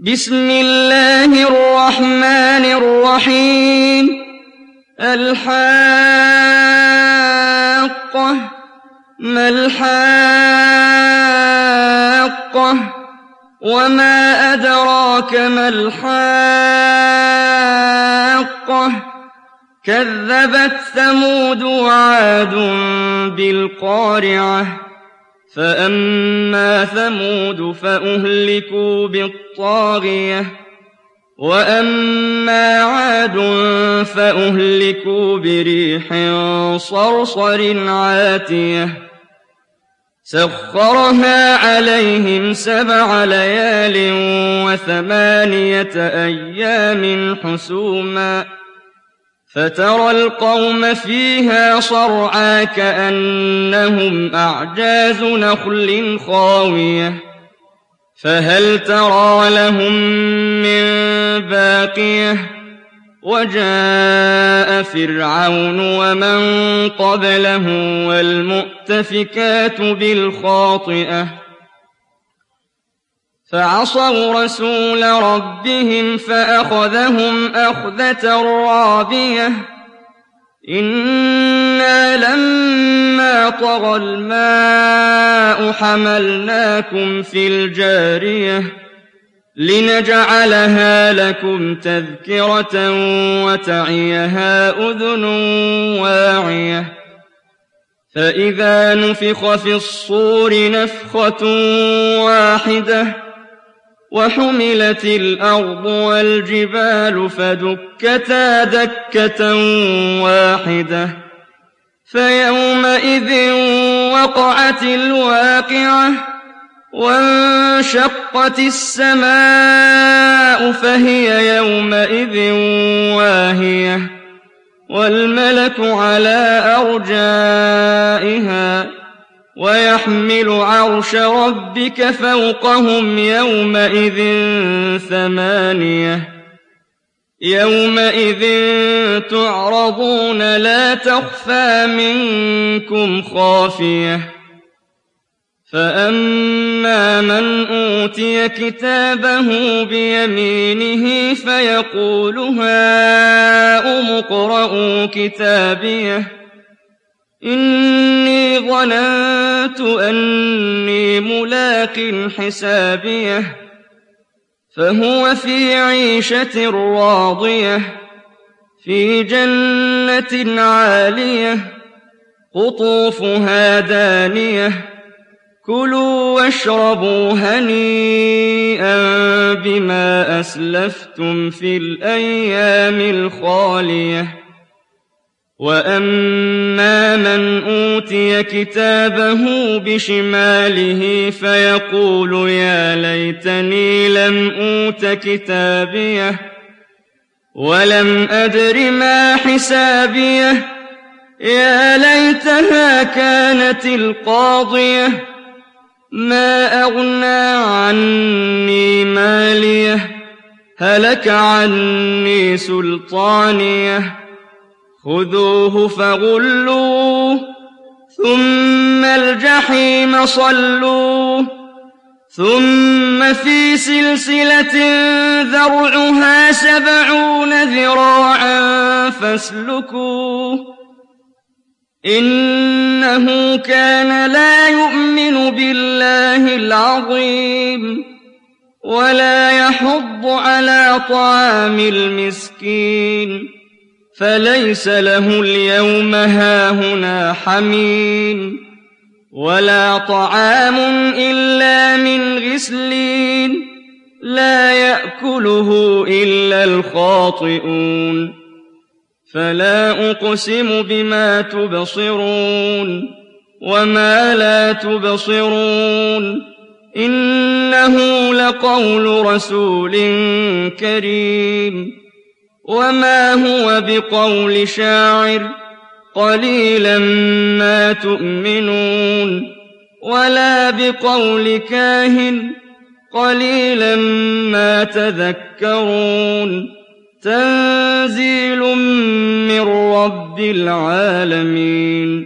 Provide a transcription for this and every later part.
بسم الله الرحمن الرحيم الحاقة ما الحاقة وما أدراك ما الحاقة كذبت ثمود وعاد بالقارعة فأما ثمود فأهلكوا بالطاغية وأما عاد فأهلكوا بريح صرصر عاتية سخرها عليهم 7 ليال و8 أيام حسوما فترى القوم فيها صرعى كأنهم أعجاز نخل خاوية فهل ترى لهم من باقية وجاء فرعون ومن قبله والمؤتفكات بالخاطئة فعصوا رسول ربهم فأخذهم أخذة رابية إنا لما طغى الماء حملناكم في الجارية لنجعلها لكم تذكرة وتعيها أذن واعية فإذا نفخ في الصور نفخة واحدة وحملت الأرض والجبال فدكتا دكة واحدة فيومئذ وقعت الواقعة وانشقت السماء فهي يومئذ واهية والملك على أرجائها ويحمل عرش ربك فوقهم يومئذ 8 يومئذ تعرضون لا تخفى منكم خافية فأما من أوتي كتابه بيمينه فيقول هاؤم اقرءوا كتابيه إني ظننت أني ملاق حسابيه فهو في عيشة راضية في جنة عالية قطوفها دانية كلوا واشربوا هنيئا بما أسلفتم في الأيام الخالية وأما من أوتي كتابه بشماله فيقول يا ليتني لم أوت كتابيه ولم أدر ما حسابيه يا ليتها كانت القاضية ما أغنى عني ماليه هلك عني سلطانيه خذوه فغلوه ثم الجحيم صلوه ثم في سلسلة ذرعها 70 ذراعا فاسلكوه إنه كان لا يؤمن بالله العظيم ولا يحض على طعام المسكين فليس له اليوم هاهنا حميم ولا طعام إلا من غسلين لا يأكله إلا الخاطئون فلا أقسم بما تبصرون وما لا تبصرون إنه لقول رسول كريم وما هو بقول شاعر قليلا ما تؤمنون ولا بقول كاهن قليلا ما تذكرون تنزيل من رب العالمين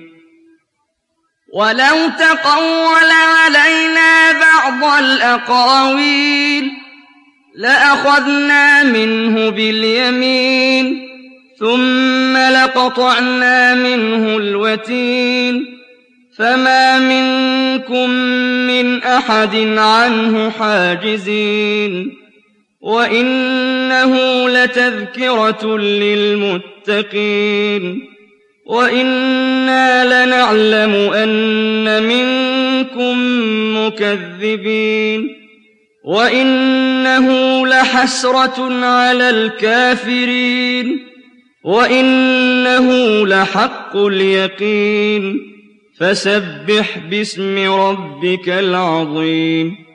ولو تقول علينا بعض الأقاويل لأخذنا منه باليمين ثم لقطعنا منه الوتين فما منكم من أحد عنه حاجزين وإنه لتذكرة للمتقين وإنا لنعلم أن منكم مكذبين وإنه لحسرة على الكافرين وإنه لحق اليقين فسبح باسم ربك العظيم